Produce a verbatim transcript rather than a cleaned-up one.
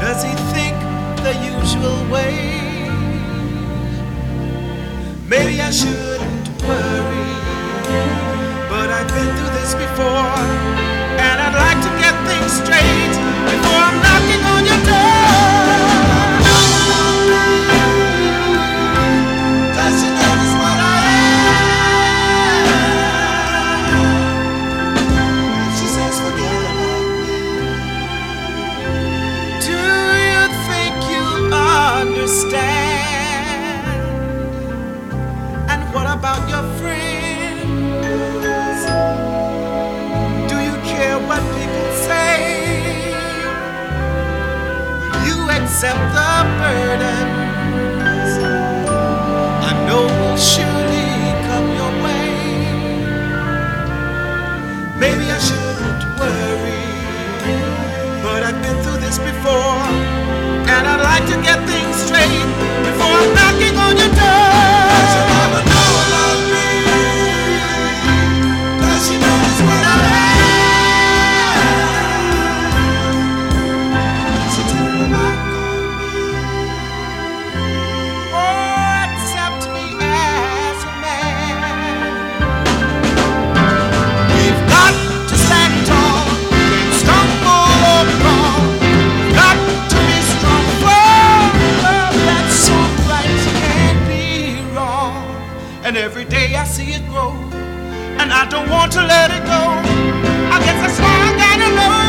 Does he think the usual way? Maybe I shouldn't worry, but I've been through this before, and I'd like to get things straight before I'm knocking on your door. Does she notice what I am? She says forget about me. Do you think you understand? And what about your friends? Do you care what people say? Will you accept the burdens I know will surely come your way? Maybe I shouldn't worry, but I've been through this before, and I'd like to get things straight before I'm knocking on your door. Does she never know about me? Does she notice what I am? She told me about me. Oh, accept me as a man. We've got to stand tall, can't stumble or fall. We've got to be strong for love that's so right, can't be wrong. And every day I see it grow, and I don't want to let it go. I guess that's why I gotta know.